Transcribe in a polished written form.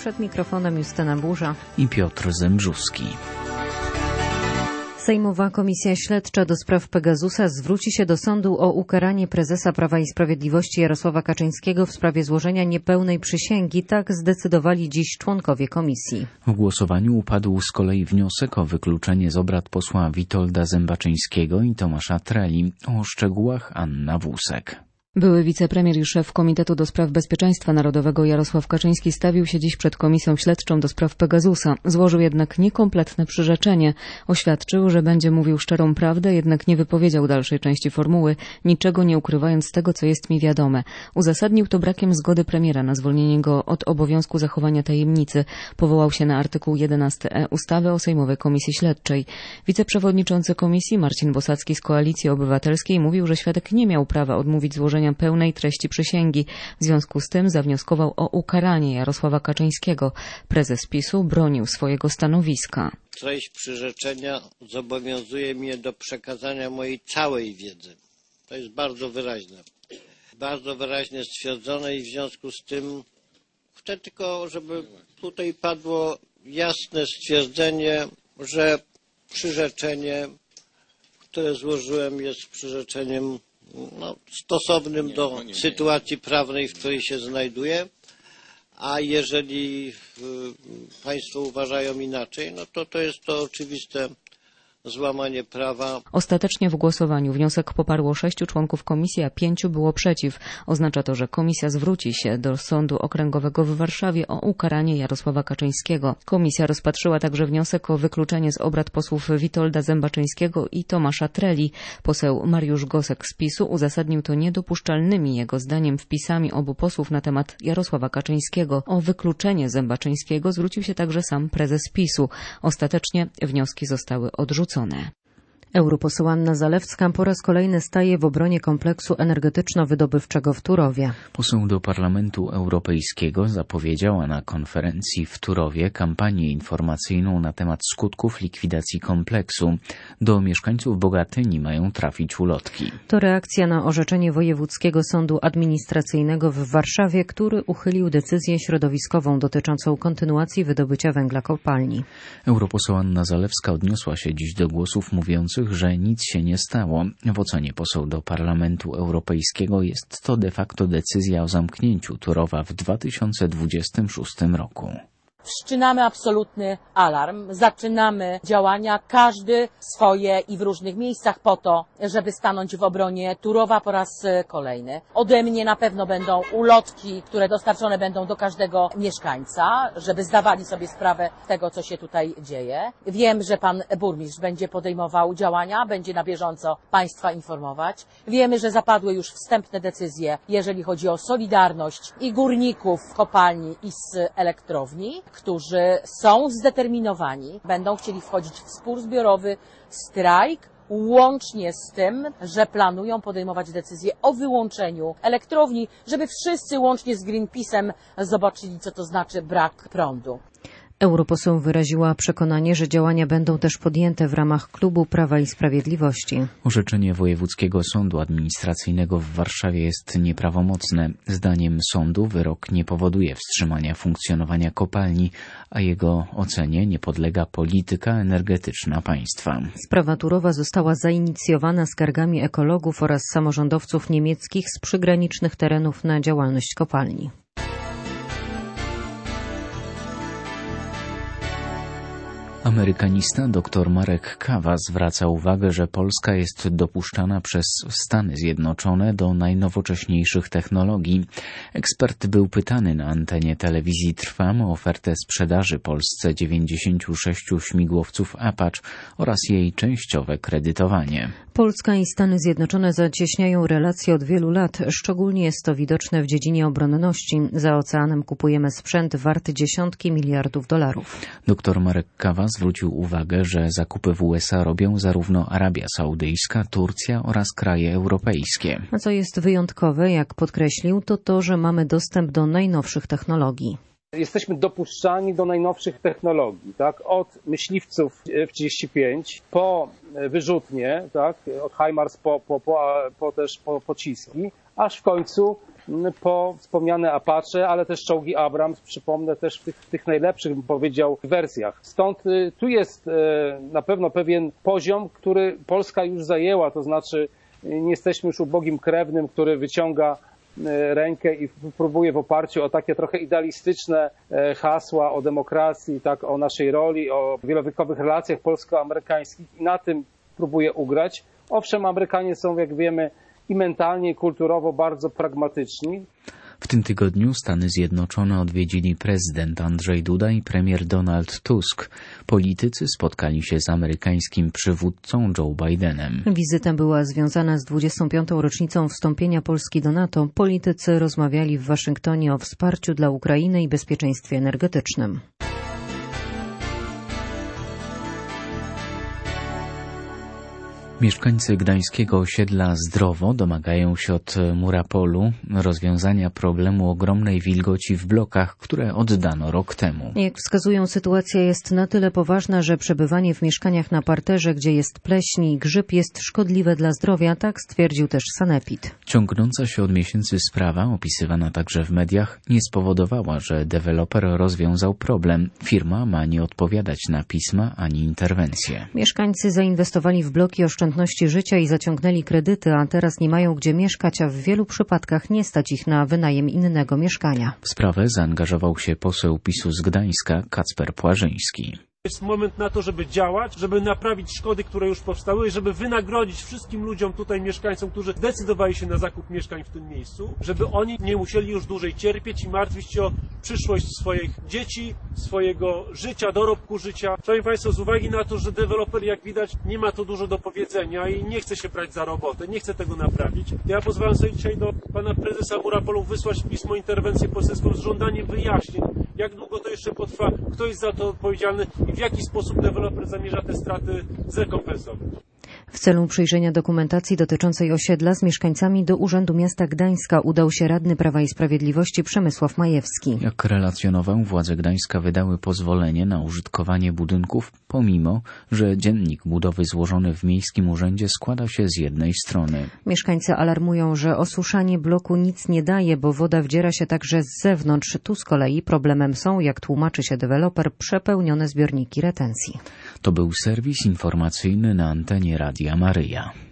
Przed mikrofonem Justyna Burza i Piotr Zembrzuski. Sejmowa Komisja Śledcza do spraw Pegasusa zwróci się do sądu o ukaranie prezesa Prawa i Sprawiedliwości Jarosława Kaczyńskiego w sprawie złożenia niepełnej przysięgi. Tak zdecydowali dziś członkowie komisji. W głosowaniu upadł z kolei wniosek o wykluczenie z obrad posła Witolda Zembaczyńskiego i Tomasza Treli. O szczegółach Anna Wósek. Były wicepremier i szef Komitetu do Spraw Bezpieczeństwa Narodowego Jarosław Kaczyński stawił się dziś przed Komisją Śledczą do spraw Pegasusa. Złożył jednak niekompletne przyrzeczenie. Oświadczył, że będzie mówił szczerą prawdę, jednak nie wypowiedział dalszej części formuły, niczego nie ukrywając z tego, co jest mi wiadome. Uzasadnił to brakiem zgody premiera na zwolnienie go od obowiązku zachowania tajemnicy. Powołał się na artykuł 11e ustawy o Sejmowej Komisji Śledczej. Wiceprzewodniczący komisji Marcin Bosacki z Koalicji Obywatelskiej mówił, że świadek nie miał prawa odmówić złożenia pełnej treści przysięgi. W związku z tym zawnioskował o ukaranie Jarosława Kaczyńskiego. Prezes PiS-u bronił swojego stanowiska. Treść przyrzeczenia zobowiązuje mnie do przekazania mojej całej wiedzy. To jest bardzo wyraźnie stwierdzone i w związku z tym chcę tylko, żeby tutaj padło jasne stwierdzenie, że przyrzeczenie, które złożyłem, jest przyrzeczeniem stosownym do sytuacji prawnej, w której się znajduję, a jeżeli państwo uważają inaczej, to jest to oczywiste złamanie prawa. Ostatecznie w głosowaniu wniosek poparło 6 członków komisji, a 5 było przeciw. Oznacza to, że komisja zwróci się do Sądu Okręgowego w Warszawie o ukaranie Jarosława Kaczyńskiego. Komisja rozpatrzyła także wniosek o wykluczenie z obrad posłów Witolda Zembaczyńskiego i Tomasza Treli. Poseł Mariusz Gosek z PiS-u uzasadnił to niedopuszczalnymi jego zdaniem wpisami obu posłów na temat Jarosława Kaczyńskiego. O wykluczenie Zembaczyńskiego zwrócił się także sam prezes PiS-u. Ostatecznie wnioski zostały odrzucone. Europoseł Anna Zalewska po raz kolejny staje w obronie kompleksu energetyczno-wydobywczego w Turowie. Poseł do Parlamentu Europejskiego zapowiedziała na konferencji w Turowie kampanię informacyjną na temat skutków likwidacji kompleksu. Do mieszkańców Bogatyni mają trafić ulotki. To reakcja na orzeczenie Wojewódzkiego Sądu Administracyjnego w Warszawie, który uchylił decyzję środowiskową dotyczącą kontynuacji wydobycia węgla kopalni. Europoseł Anna Zalewska odniosła się dziś do głosów mówiących, że nic się nie stało. W ocenie poseł do Parlamentu Europejskiego jest to de facto decyzja o zamknięciu Turowa w 2026 roku. Wszczynamy absolutny alarm, zaczynamy działania, każdy swoje i w różnych miejscach po to, żeby stanąć w obronie Turowa po raz kolejny. Ode mnie na pewno będą ulotki, które dostarczone będą do każdego mieszkańca, żeby zdawali sobie sprawę z tego, co się tutaj dzieje. Wiem, że pan burmistrz będzie podejmował działania, będzie na bieżąco państwa informować. Wiemy, że zapadły już wstępne decyzje, jeżeli chodzi o solidarność i górników kopalni i z elektrowni, którzy są zdeterminowani, będą chcieli wchodzić w spór zbiorowy, strajk, łącznie z tym, że planują podejmować decyzję o wyłączeniu elektrowni, żeby wszyscy łącznie z Greenpeace'em zobaczyli, co to znaczy brak prądu. Europoseł wyraziła przekonanie, że działania będą też podjęte w ramach Klubu Prawa i Sprawiedliwości. Orzeczenie Wojewódzkiego Sądu Administracyjnego w Warszawie jest nieprawomocne. Zdaniem sądu wyrok nie powoduje wstrzymania funkcjonowania kopalni, a jego ocenie nie podlega polityka energetyczna państwa. Sprawa Turowa została zainicjowana skargami ekologów oraz samorządowców niemieckich z przygranicznych terenów na działalność kopalni. Amerykanista dr Marek Kawa zwraca uwagę, że Polska jest dopuszczana przez Stany Zjednoczone do najnowocześniejszych technologii. Ekspert był pytany na antenie telewizji Trwam o ofertę sprzedaży Polsce 96 śmigłowców Apache oraz jej częściowe kredytowanie. Polska i Stany Zjednoczone zacieśniają relacje od wielu lat. Szczególnie jest to widoczne w dziedzinie obronności. Za oceanem kupujemy sprzęt wart dziesiątki miliardów dolarów. Dr Marek Kawa zwrócił uwagę, że zakupy w USA robią zarówno Arabia Saudyjska, Turcja oraz kraje europejskie. A co jest wyjątkowe, jak podkreślił, to to, że mamy dostęp do najnowszych technologii. Jesteśmy dopuszczani do najnowszych technologii, tak? Od myśliwców F-35 po wyrzutnie, tak? Od HIMARS po pociski, aż w końcu po wspomniane Apache, ale też czołgi Abrams, przypomnę też w tych najlepszych, bym powiedział, wersjach. Stąd tu jest na pewno pewien poziom, który Polska już zajęła, to znaczy nie jesteśmy już ubogim krewnym, który wyciąga rękę i próbuje w oparciu o takie trochę idealistyczne hasła o demokracji, tak, o naszej roli, o wielowiekowych relacjach polsko-amerykańskich i na tym próbuje ugrać. Owszem, Amerykanie są, jak wiemy, i mentalnie, i kulturowo bardzo pragmatyczni. W tym tygodniu Stany Zjednoczone odwiedzili prezydent Andrzej Duda i premier Donald Tusk. Politycy spotkali się z amerykańskim przywódcą Joe Bidenem. Wizyta była związana z 25. rocznicą wstąpienia Polski do NATO. Politycy rozmawiali w Waszyngtonie o wsparciu dla Ukrainy i bezpieczeństwie energetycznym. Mieszkańcy gdańskiego osiedla Zdrowo domagają się od Murapolu rozwiązania problemu ogromnej wilgoci w blokach, które oddano rok temu. Jak wskazują, sytuacja jest na tyle poważna, że przebywanie w mieszkaniach na parterze, gdzie jest pleśń i grzyb, jest szkodliwe dla zdrowia, tak stwierdził też sanepid. Ciągnąca się od miesięcy sprawa, opisywana także w mediach, nie spowodowała, że deweloper rozwiązał problem. Firma ma nie odpowiadać na pisma ani interwencje. Mieszkańcy zainwestowali w bloki oszczędności życia i zaciągnęli kredyty, a teraz nie mają gdzie mieszkać, a w wielu przypadkach nie stać ich na wynajem innego mieszkania. W sprawę zaangażował się poseł PiS-u z Gdańska Kacper Płażyński. Jest moment na to, żeby działać, żeby naprawić szkody, które już powstały i żeby wynagrodzić wszystkim ludziom tutaj, mieszkańcom, którzy decydowali się na zakup mieszkań w tym miejscu, żeby oni nie musieli już dłużej cierpieć i martwić się o przyszłość swoich dzieci, swojego życia, dorobku życia. Szanowni Państwo, z uwagi na to, że deweloper, jak widać, nie ma tu dużo do powiedzenia i nie chce się brać za robotę, nie chce tego naprawić. Ja pozwalam sobie dzisiaj do pana prezesa Murapolu wysłać pismo, interwencję poselską z żądaniem wyjaśnień, jak długo to jeszcze potrwa, kto jest za to odpowiedzialny i w jaki sposób deweloper zamierza te straty zrekompensować. W celu przyjrzenia dokumentacji dotyczącej osiedla z mieszkańcami do Urzędu Miasta Gdańska udał się radny Prawa i Sprawiedliwości Przemysław Majewski. Jak relacjonował, władze Gdańska wydały pozwolenie na użytkowanie budynków, pomimo że dziennik budowy złożony w Miejskim Urzędzie składa się z jednej strony. Mieszkańcy alarmują, że osuszanie bloku nic nie daje, bo woda wdziera się także z zewnątrz. Tu z kolei problemem są, jak tłumaczy się deweloper, przepełnione zbiorniki retencji. To był serwis informacyjny na antenie Radia Maryja.